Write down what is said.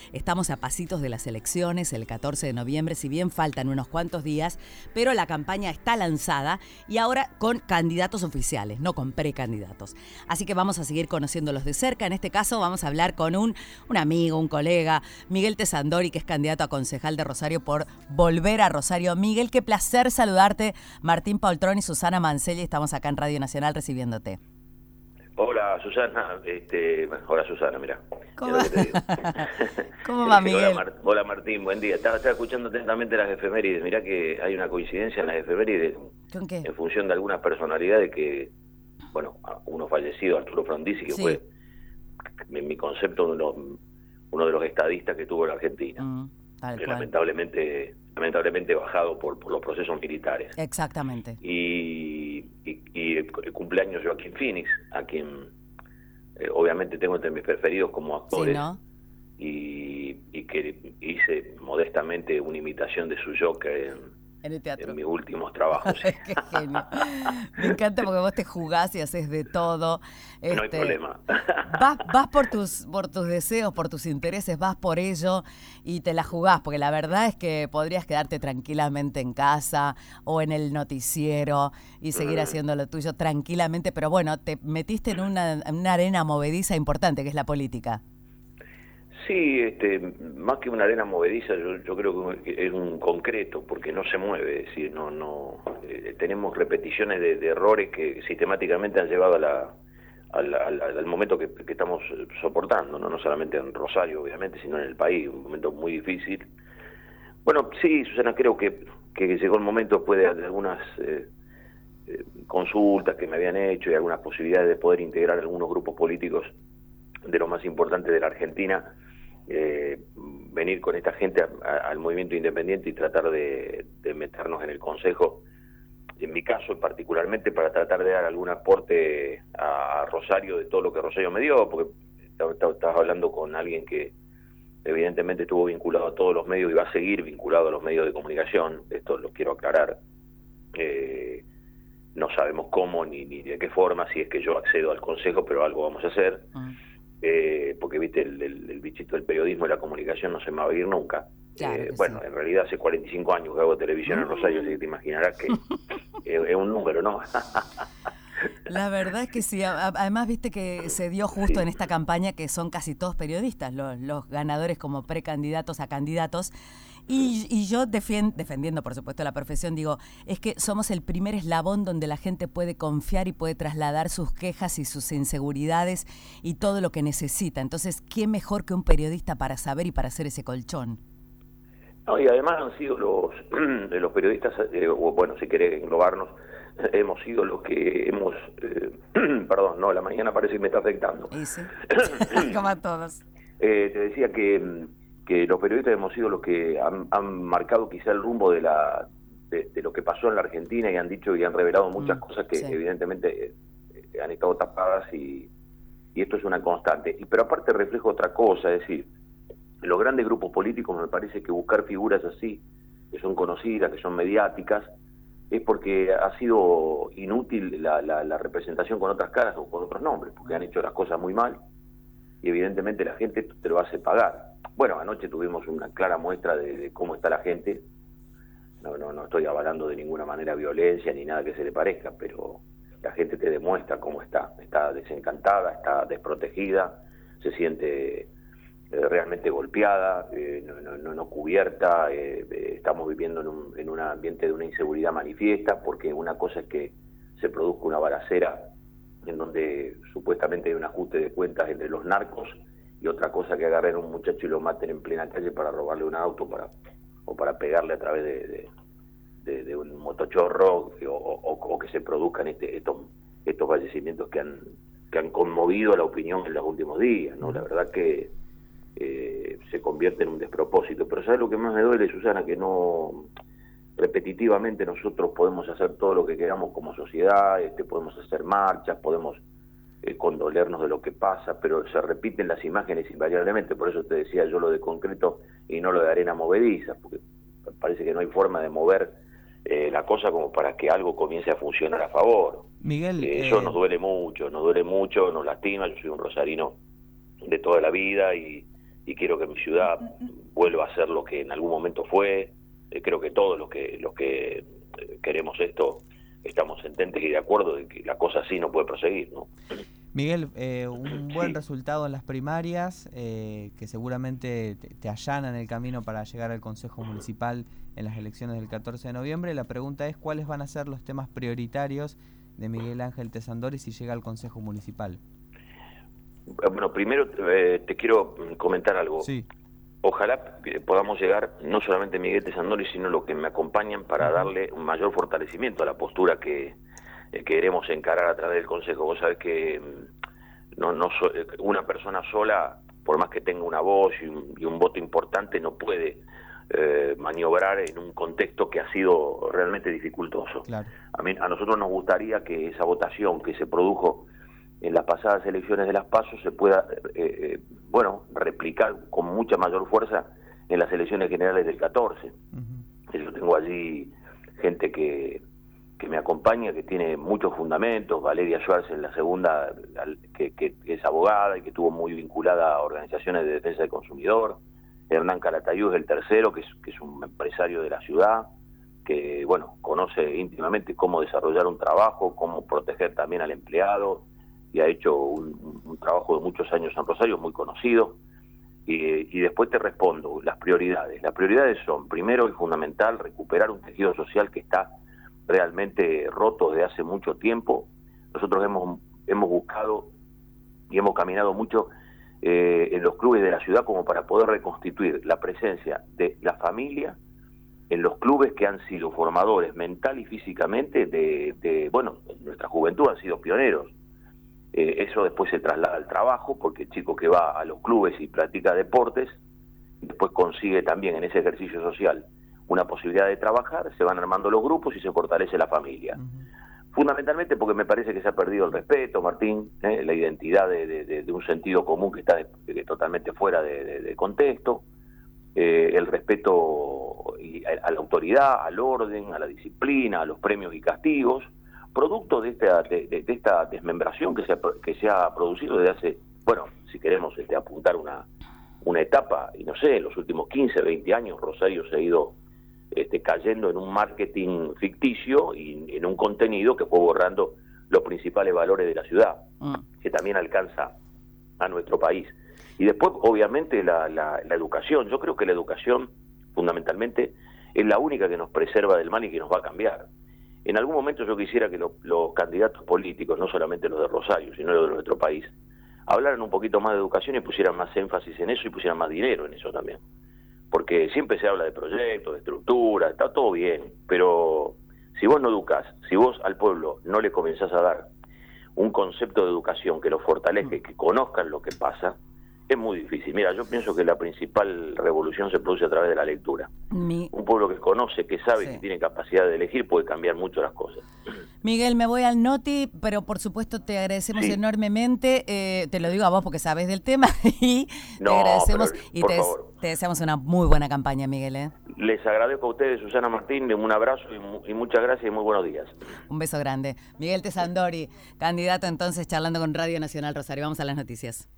estamos a pasitos de las elecciones, el 14 de noviembre, si bien faltan unos cuantos días, pero la campaña está lanzada y ahora con candidatos oficiales, no con precandidatos. Así que vamos a seguir conociéndolos de cerca. En este caso vamos a hablar con un amigo, un colega, Miguel Tesandori, que es candidato a concejal de Rosario por Volver a Rosario. Miguel, qué placer saludarte. Martín Paultrón y Susana Mancelli, estamos acá en Radio Nacional recibiéndote. Hola Susana, hola Susana, mira. ¿Cómo va, Miguel? Hola Martín, buen día. Estaba escuchando atentamente las efemérides. Mirá que hay una coincidencia en las efemérides. ¿Con qué? En función de algunas personalidades que, bueno, uno fallecido, Arturo Frondizi, que fue, en mi concepto, uno de los estadistas que tuvo la Argentina. Que lamentablemente bajado por los procesos militares. Exactamente. Y el cumpleaños Joaquín Phoenix, a quien obviamente tengo entre mis preferidos como actores, sí, ¿no? y que hice modestamente una imitación de su Joker en el teatro, en mis últimos trabajos. Qué genio. Me encanta porque vos te jugás y haces de todo. No hay problema. Vas por tus deseos, por tus intereses, vas por ello y te la jugás, porque la verdad es que podrías quedarte tranquilamente en casa o en el noticiero y seguir haciendo lo tuyo tranquilamente, pero bueno, te metiste en una arena movediza importante, que es la política. Sí, más que una arena movediza, yo creo que es un concreto, porque no se mueve, es decir, tenemos repeticiones de errores que sistemáticamente han llevado al momento que estamos soportando, no solamente en Rosario, obviamente, sino en el país, un momento muy difícil. Bueno, sí, Susana, creo que llegó el momento después de algunas consultas que me habían hecho y algunas posibilidades de poder integrar algunos grupos políticos de lo más importante de la Argentina, venir con esta gente al movimiento independiente y tratar de meternos en el Consejo, en mi caso particularmente, para tratar de dar algún aporte a Rosario de todo lo que Rosario me dio, porque estabas hablando con alguien que evidentemente estuvo vinculado a todos los medios y va a seguir vinculado a los medios de comunicación. Esto lo quiero aclarar. No sabemos cómo ni de qué forma, si es que yo accedo al Consejo, pero algo vamos a hacer. Porque viste, el bichito del periodismo y la comunicación no se me va a ir nunca. Claro bueno, sí. En realidad hace 45 años que hago televisión en Rosario, así que te imaginarás que es un número, ¿no? La verdad es que sí. Además, viste que se dio justo en esta campaña que son casi todos periodistas, los ganadores como precandidatos a candidatos. Y yo defendiendo, por supuesto, la profesión, digo, es que somos el primer eslabón donde la gente puede confiar y puede trasladar sus quejas y sus inseguridades y todo lo que necesita. Entonces, ¿qué mejor que un periodista para saber y para hacer ese colchón? No, y además han sido los periodistas, bueno, si querés englobarnos, hemos sido los que hemos... perdón, no, la mañana parece que me está afectando. ¿Y sí? Como a todos. Te decía que los periodistas hemos sido los que han marcado quizá el rumbo de lo que pasó en la Argentina y han dicho y han revelado muchas cosas que evidentemente han estado tapadas y esto es una constante. Pero aparte refleja otra cosa, es decir, los grandes grupos políticos me parece que buscar figuras así, que son conocidas, que son mediáticas, es porque ha sido inútil la representación con otras caras o con otros nombres, porque han hecho las cosas muy mal y evidentemente la gente te lo hace pagar. Bueno, anoche tuvimos una clara muestra de cómo está la gente. No estoy avalando de ninguna manera violencia ni nada que se le parezca, pero la gente te demuestra cómo está. Está desencantada, está desprotegida, se siente realmente golpeada, no cubierta. Estamos viviendo en un ambiente de una inseguridad manifiesta, porque una cosa es que se produzca una balacera en donde supuestamente hay un ajuste de cuentas entre los narcos, y otra cosa que agarren a un muchacho y lo maten en plena calle para robarle un auto o para pegarle a través de un motochorro, o que se produzcan estos fallecimientos que han conmovido a la opinión en los últimos días, ¿no? La verdad que se convierte en un despropósito. Pero ¿sabes lo que más me duele, Susana? Que no... repetitivamente nosotros podemos hacer todo lo que queramos como sociedad, podemos hacer marchas, podemos condolernos de lo que pasa, pero se repiten las imágenes invariablemente. Por eso te decía yo lo de concreto y no lo de arena movediza, porque parece que no hay forma de mover la cosa como para que algo comience a funcionar a favor. Miguel, eso nos duele mucho, nos lastima. Yo soy un rosarino de toda la vida y y quiero que mi ciudad vuelva a ser lo que en algún momento fue. Creo que todos los que queremos esto estamos ententes y de acuerdo de que la cosa así no puede proseguir, ¿no? Miguel, un buen resultado en las primarias, que seguramente te allanan el camino para llegar al Consejo Municipal en las elecciones del 14 de noviembre. La pregunta es, ¿cuáles van a ser los temas prioritarios de Miguel Ángel Tesandori si llega al Consejo Municipal? Bueno, primero te quiero comentar algo. Sí. Ojalá podamos llegar, no solamente Miguel Tesandori, sino los que me acompañan, para darle un mayor fortalecimiento a la postura que queremos encarar a través del Consejo. Vos sabés que una persona sola, por más que tenga una voz y un voto importante, no puede maniobrar en un contexto que ha sido realmente dificultoso. Claro. A nosotros nos gustaría que esa votación que se produjo en las pasadas elecciones de las PASO se pueda replicar con mucha mayor fuerza en las elecciones generales del 14. Yo tengo allí gente que me acompaña, que tiene muchos fundamentos. Valeria Schwartz en la segunda, que es abogada y que estuvo muy vinculada a organizaciones de defensa del consumidor. Hernán Calatayud, el tercero, que es un empresario de la ciudad, que conoce íntimamente cómo desarrollar un trabajo, cómo proteger también al empleado, y ha hecho un trabajo de muchos años en Rosario, muy conocido. Y después te respondo, las prioridades. Las prioridades son, primero y fundamental, recuperar un tejido social que está realmente roto desde hace mucho tiempo. Nosotros hemos buscado y hemos caminado mucho en los clubes de la ciudad como para poder reconstituir la presencia de la familia en los clubes que han sido formadores mental y físicamente de nuestra juventud, han sido pioneros. Eso después se traslada al trabajo, porque el chico que va a los clubes y practica deportes, después consigue también en ese ejercicio social una posibilidad de trabajar, se van armando los grupos y se fortalece la familia. Fundamentalmente porque me parece que se ha perdido el respeto, Martín, la identidad de un sentido común que está totalmente fuera de contexto, el respeto a la autoridad, al orden, a la disciplina, a los premios y castigos, producto de esta desmembración que se ha producido desde hace, si queremos apuntar una etapa, y no sé, en los últimos 15, 20 años Rosario se ha ido cayendo en un marketing ficticio y en un contenido que fue borrando los principales valores de la ciudad, que también alcanza a nuestro país. Y después, obviamente, la educación. Yo creo que la educación, fundamentalmente, es la única que nos preserva del mal y que nos va a cambiar. En algún momento yo quisiera que los candidatos políticos, no solamente los de Rosario, sino los de nuestro país, hablaran un poquito más de educación y pusieran más énfasis en eso y pusieran más dinero en eso también. Porque siempre se habla de proyectos, de estructura, está todo bien, pero si vos no educás, si vos al pueblo no le comenzás a dar un concepto de educación que lo fortalezca y que conozcan lo que pasa, es muy difícil. Mira, yo pienso que la principal revolución se produce a través de la lectura. Un pueblo que conoce, que sabe, que tiene capacidad de elegir, puede cambiar mucho las cosas. Miguel, me voy al Noti, pero por supuesto te agradecemos enormemente, te lo digo a vos porque sabes del tema, y te agradecemos y te deseamos una muy buena campaña, Miguel. Les agradezco a ustedes, Susana Martín, un abrazo y muchas gracias y muy buenos días. Un beso grande. Miguel Tesandori, candidato entonces, charlando con Radio Nacional Rosario. Vamos a las noticias.